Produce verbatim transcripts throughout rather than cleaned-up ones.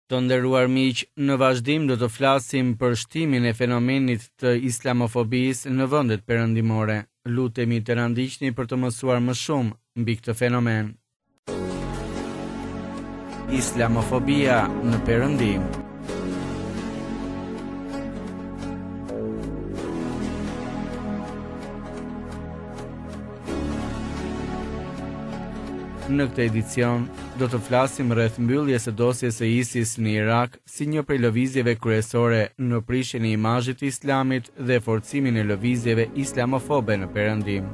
Të nderuar miq, në vazhdim do të flasim për shtimin e fenomenit të islamofobisë në vendet perëndimore. Lutemi të na ndiqni për të mësuar më shumë mbi këtë fenomen. Islamofobia në perëndim. Në këtë edicion, do të flasim rreth mbylljes së dosjes së ISIS në Irak si një prej lëvizjeve kryesore në prishjen e imazhit të Islamit dhe forcimin e lëvizjeve islamofobe në perëndim.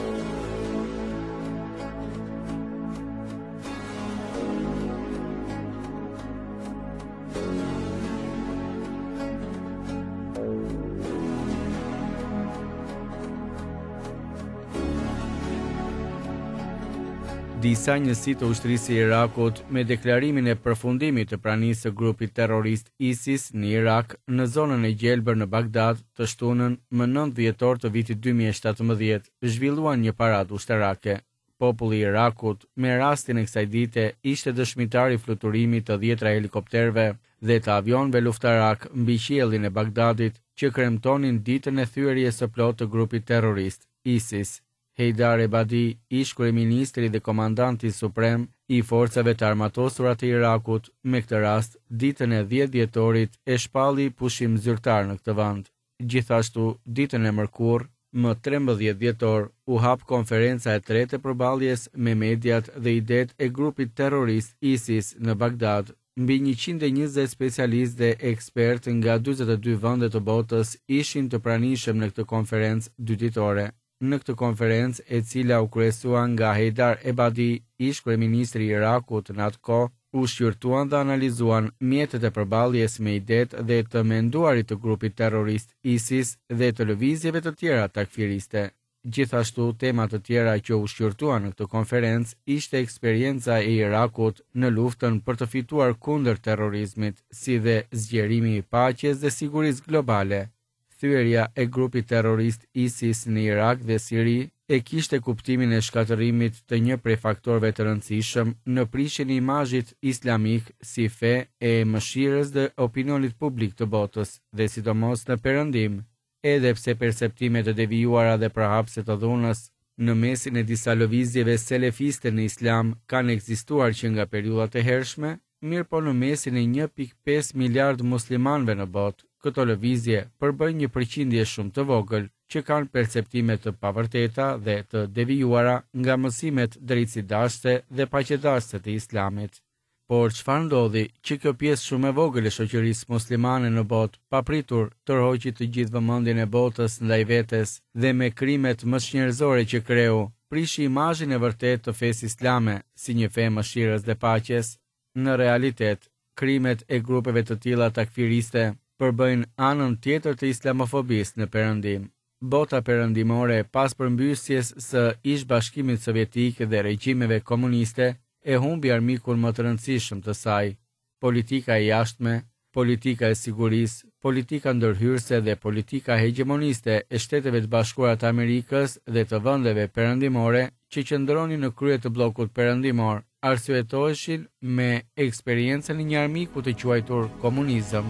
Disa njësi të ushtrisë së Irakut me deklarimin e përfundimit të pranisë së grupit terrorist ISIS në Irak në zonën e gjelbër në Bagdad të shtunën më nëntë dhjetor të vitit dy mijë e shtatëmbëdhjetë zhvilluan një paradë ushtarake. Populli i Irakut me rastin e kësaj dite ishte dëshmitar i fluturimit të dhjetra helikopterëve dhe të avionëve luftarak mbi qiellin e Bagdadit që kremtonin ditën e thyerjes së plotë të grupit terrorist ISIS. Heydar Ebadi, ish kryeministri dhe komandanti suprem i forcave të armatosura të Irakut, me këtë rast, ditën e dhjetë dhjetorit e shpalli pushim zyrtar në këtë vend. Gjithashtu, ditën e mërkurë, më trembëdhjetë dhjetor, u hap konferenca e tretë e përballjes me mediat dhe idet e grupit terrorist ISIS në Bagdad. Mbi njëqind e njëzet specialistë dhe ekspertë nga dyzet e dy vende të botës ishin të pranishëm në këtë konferencë dyditore. Në këtë konferencë, e cila u kryesua nga Heydar Ebadi, ish kryeministri i Irakut në atë kohë, u shqyrtuan dhe analizuan mjetet e përballjes me idet dhe të menduarit të grupit terrorist ISIS dhe të lëvizjeve të tjera takfiriste. Gjithashtu, tema të tjera që u shqyrtuan në këtë konferencë ishte eksperienca e Irakut në luftën për të fituar kundër terrorizmit, si dhe zgjerimi i paqes dhe sigurisë globale. Thyerja e grupit terrorist ISIS në Irak dhe Siri e kishte kuptimin e shkatërimit të një prej faktorëve të rëndësishëm në prishjen e imazhit islamik si fe e mëshirës dhe opinionit publik të botës, dhe sidomos në perëndim, edhe pse perceptimet e devijuara dhe prahapse të dhunës në mesin e disa lëvizjeve selefiste në Islam kanë ekzistuar që nga periudhat e hershme, mirë po në mesin e një pikë pesë miliard muslimanëve në botë, këto lëvizje përbën një përqindje shumë të vogël që kanë perceptime të pavërteta dhe të devijuara nga mësimet drejtësidashëse dhe paqedashëse të Islamit. Por çfarë ndodhi që kjo pjesë shumë e vogël e shoqërisë muslimane në botë, papritur tërhoqi të gjithë vëmendjen e botës ndaj vetes dhe me krimet mëshnjërzore që kreu, prishi imazhin e vërtetë të fesë islame si një fe mëshirës dhe paqes? Në realitet, krimet e grupeve të tilla takfiriste përbëjnë anën tjetër të islamofobisë në perëndim. Bota perëndimore pas përmbysjes së ish-bashkimit sovjetik dhe regjimeve komuniste e humbi armikun më të rëndësishëm të saj. Politika e jashtme, politika e sigurisë, politika ndërhyrëse dhe politika hegemoniste e Shteteve të Bashkuara të Amerikës dhe të vendeve perëndimore që qëndronin në krye të bllokut perëndimor, arsyetoheshin me eksperiencën e një armiku të quajtur komunizëm.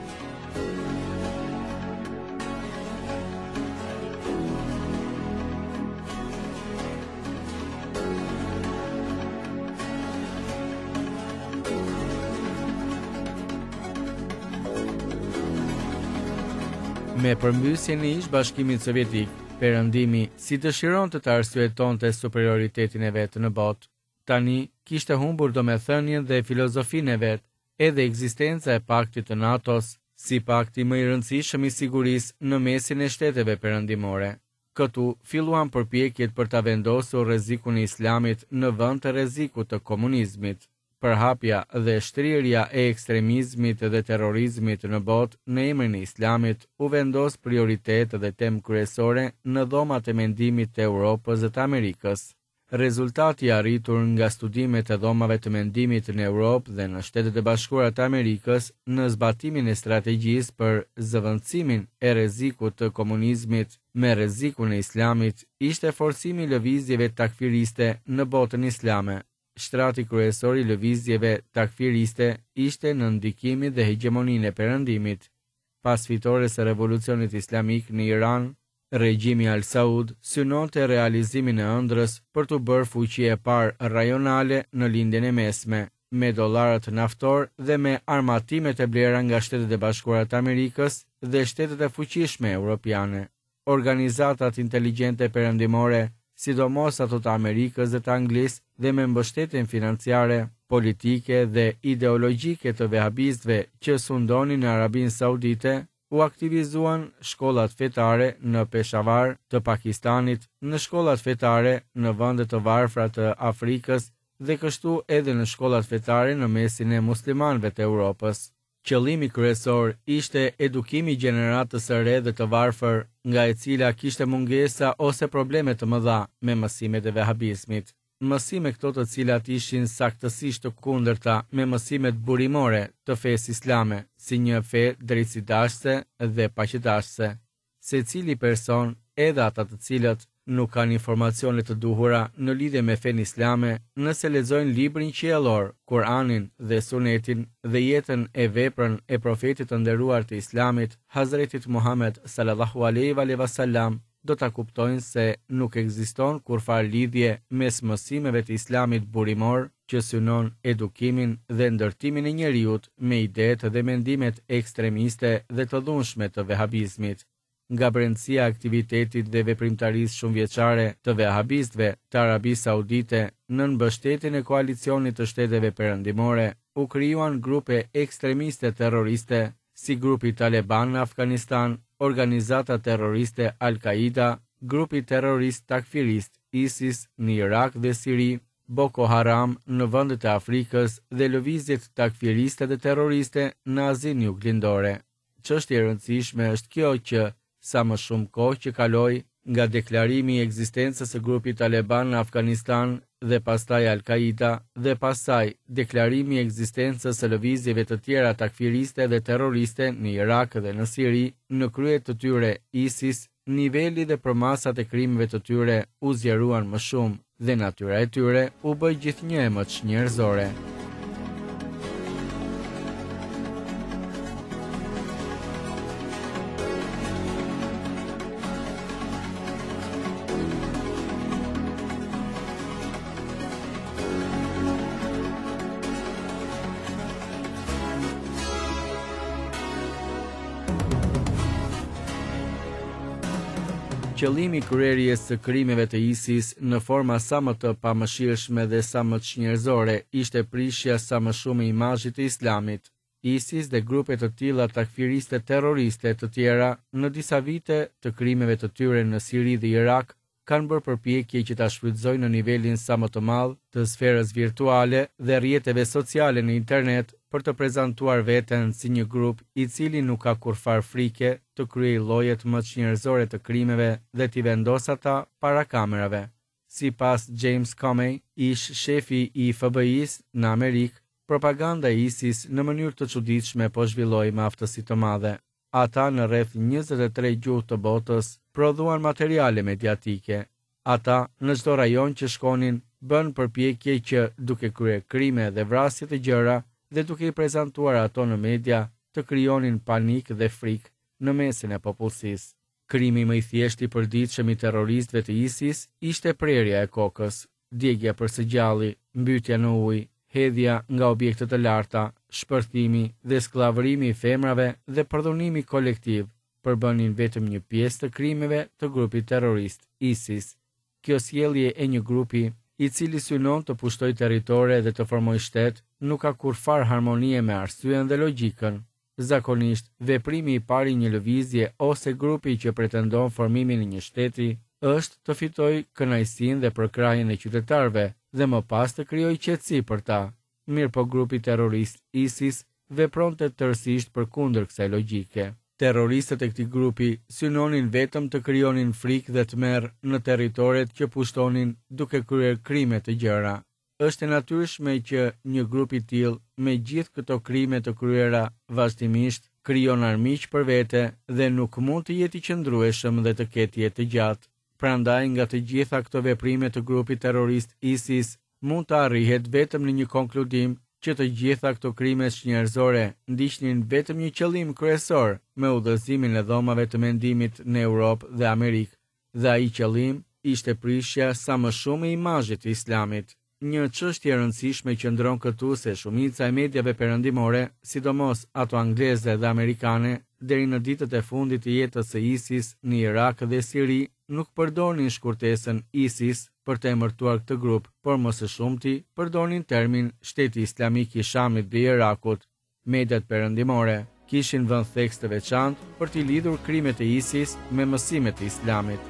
Me përmbysjen e ish-bashkimit sovjetik, perëndimi si dëshironte të arsyetonte superioritetin e vet në botë. Tani kishte humbur domethënien dhe filozofinë e vet, edhe ekzistenca e paktit të NATO-s si pakti më i rëndësishëm i sigurisë në mesin e shteteve perëndimore. Këtu filluan përpjekjet për ta vendosur rrezikun e Islamit në vend të rrezikut të komunizmit. Përhapja dhe shtrirja e ekstremizmit dhe terrorizmit në botë në emrin e Islamit u vendos prioritet dhe temë kryesore në dhomat e mendimit të Europës dhe të Amerikës. Rezultati i arritur nga studimet e dhomave të mendimit në Europë dhe në Shtetet e Bashkuara të Amerikës në zbatimin e strategjisë për zëvendësimin e rrezikut të komunizmit me rrezikun e Islamit ishte forcimi i lëvizjeve takfiriste në botën islame. shtrati kryesor i lëvizjeve takfiriste ishte në ndikimin dhe hegemoninë e Perëndimit. Pas fitores së revolucionit islamik në Iran, regjimi Al Saud synonte realizimin e ëndrrës për të bërë fuqi e parë rajonale në lindjen e mesme, me dollarët naftor dhe me armatimet e blera nga Shtetet e Bashkuara të Amerikës dhe shtetet e fuqishme europiane. Organizatat inteligjente perëndimore, sidomos ato të Amerikës dhe të Anglisë, dhe me mbështetjen financiare, politike dhe ideologjike të vehabistëve që sundonin në Arabinë Saudite, u aktivizuan shkollat fetare në Peshawar të Pakistanit, në shkollat fetare në vende të varfra të Afrikës dhe kështu edhe në shkollat fetare në mesin e muslimanëve të Europës. Qëllimi kryesor ishte edukimi i gjeneratës së re dhe të varfër, nga e cila kishte mungesa ose probleme të mëdha me mësimet e vehabizmit. Mësime këto të cilat ishin saktësisht të kundërta me mësimet burimore të fesë islame, si një fe drejtësidashëse dhe paqëdashëse. Secili person, edhe ata të cilët nuk kanë informacione të duhura në lidhje me fenë islame, nëse lexojnë librin qiellor, Kur'anin dhe Sunetin dhe jetën e veprën e profetit të nderuar të Islamit, Hazretit Muhammed sallallahu alaihi wasallam, do ta kuptojnë se nuk ekziston kurfar lidhje mes mësimeve të Islamit burimor, që synon edukimin dhe ndërtimin e njeriut me idetë dhe mendimet ekstremiste dhe të dhunshme të vehabizmit. Nga brendësia e aktivitetit dhe veprimtarisë shumëvjeçare të vehabistëve të Arabisë Saudite në mbështetjen e koalicionit të shteteve perëndimore, u krijuan grupe ekstremiste terroriste, si grupi Taliban në Afganistan, organizata terroriste Al-Qaida, grupi terrorist takfirist ISIS në Irak dhe Siri, Boko Haram në vendet e Afrikës dhe lëvizjet takfiriste dhe terroriste në Azinë Juglindore. Çështja e rëndësishme është kjo që sa më shumë kohë që kaloi nga deklarimi i ekzistencës së grupit Taliban në Afganistan dhe pastaj Al-Qaida dhe pastaj deklarimi i ekzistencës së lëvizjeve të tjera takfiriste dhe terroriste në Irak dhe në Siri, në krye të tyre ISIS, niveli dhe përmasat e krimeve të tyre u zgjeruan më shumë dhe natyra e tyre u bë gjithnjë më çnjerëzore. Qëllimi i kryerjes së krimeve të ISIS në forma sa më të pamëshirshme dhe sa më të çnjerëzore ishte prishja sa më shumë e imazhit të Islamit. ISIS dhe grupe të tilla takfiriste terroriste të tjera në disa vite të krimeve të tyre në Siri dhe Irak kanë bërë përpjekje që ta shfrytëzojnë në nivelin sa më të madh të sferës virtuale dhe rrjeteve sociale në internet për të prezantuar veten si një grup i cili nuk ka kurfar frike të kryejë llojet më të njerëzore të krimeve dhe t'i vendos ata para kamerave. Sipas James Comey, ish shefi i F B I-s në Amerikë, propaganda e ISIS në mënyrë të çuditshme po zhvilloi me aftësi të madhe. Ata në rreth njëzet e tre gjuhë të botës prodhuan materiale mediatike. Ata në çdo rajon që shkonin bën përpjekje që duke kryer krime dhe vrasje të gjëra dhe duke i prezantuar ato në media të krijonin panik dhe frikë në mesin e popullsisë. Krimi më i thjeshtë i përditshëm i terroristëve të ISIS ishte prerja e kokës, djegja për së gjalli, mbytja në ujë, hedhja nga objekte të larta, shpërthimi dhe skllavërimi i femrave dhe përdhunimi kolektiv përbënin vetëm një pjesë të krimeve të grupit terrorist ISIS. Kjo sjellje e një grupi i cili synon të pushtoj territore dhe të formoj shtet nuk ka kurfar harmonie me arsyen dhe logjikën. Zakonisht, veprimi i parë i një lëvizje ose grupi që pretendon formimin e një shteti është të fitojë kënaqësinë dhe përkrahjen e qytetarëve dhe më pas të krijojë qetësi për ta. Mirë po grupi terrorist ISIS vepronte tërësisht përkundër kësaj logjike. Terroristët e këtij grupi synonin vetëm të krijonin frikë dhe tmerr në territoret që pushtonin duke kryer krime të gjëra. Është e natyrshme që një grup i tillë me gjithë këto krime të kryera vazhdimisht krijon armiq për vete dhe nuk mund të jetë i qëndrueshëm dhe të ketë jetë të gjatë. Prandaj nga të gjitha këto veprime të grupit terrorist ISIS mund të arrihet vetëm në një konkludim që të gjitha këto krime njerëzore ndiqnin vetëm një qëllim kryesor me udhëzimin e dhomave të mendimit në Europë dhe Amerikë, dhe ai qëllim ishte prishja sa më shumë e imazhit të Islamit. Një çështje e rëndësishme qëndron këtu se shumica e mediave perëndimore, sidomos ato angleze dhe amerikane, deri në ditët e fundit të jetës së ISIS në Irak dhe Siri, nuk përdornin shkurtesën ISIS për të emërtuar këtë grup, por më së shumti përdornin termin Shteti Islamik i Shamit dhe Irakut. Mediat perëndimore kishin vënë theks të veçantë për të lidhur krimet e ISIS me mësimet e Islamit.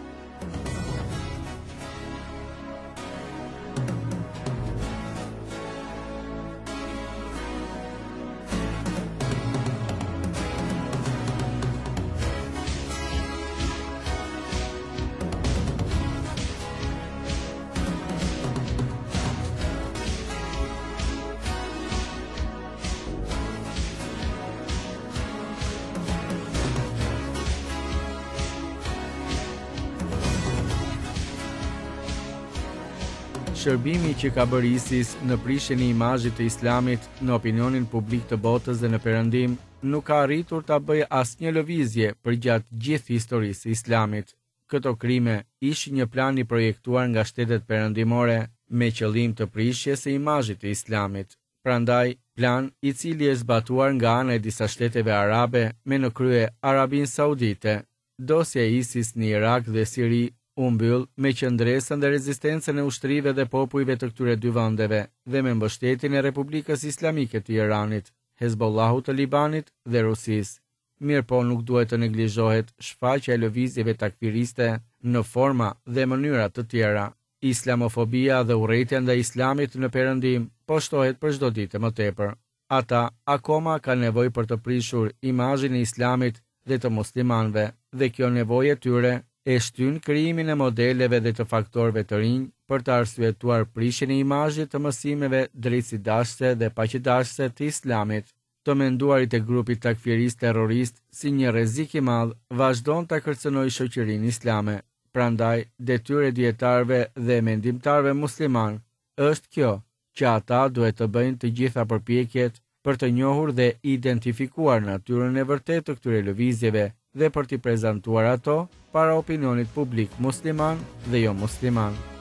Shërbimi që ka bërë ISIS në prishjen e imazhit të Islamit në opinionin publik të botës dhe në Perëndim nuk ka arritur ta bëjë asnjë lëvizje përgjatë gjithë historisë së Islamit. Këto krime ishin një plan i projektuar nga shtetet perëndimore me qëllim të prishjes së imazhit të Islamit. Prandaj, plan i cili është zbatuar nga ana e disa shteteve arabe me në krye Arabinë Saudite. Dosja e ISIS në Irak dhe Siri u mbyll me qëndresën dhe rezistencën e ushtrive dhe popujve të këtyre dy vendeve dhe me mbështetjen e Republikës Islamike të Iranit, Hezbollahut të Libanit dhe Rusisë. Mirëpo nuk duhet të neglizhohet shfaqja e lëvizjeve takfiriste në forma dhe mënyra të tjera. Islamofobia dhe urrëtia ndaj Islamit në Perëndim po shtohet për çdo ditë më tepër. Ata akoma kanë nevojë për të prishur imazhin e Islamit dhe të muslimanëve, dhe kjo nevojë e tyre e shtyn krijimin e modeleve dhe të faktorëve të rinj për të arsyetuar prishjen e imazhit të mësimeve drejtësidashëse dhe paqëdashëse të Islamit. Të menduarit e grupit takfirist terrorist si një rrezik i madh vazhdon ta kërcënojë shoqërinë islame. Prandaj, detyrë e dietarëve dhe mendimtarëve musliman është kjo, që ata duhet të bëjnë të gjitha përpjekjet për të njohur dhe identifikuar natyrën e vërtetë të këtyre lëvizjeve dhe për t'i prezantuar ato para opinionit publik musliman dhe jo musliman.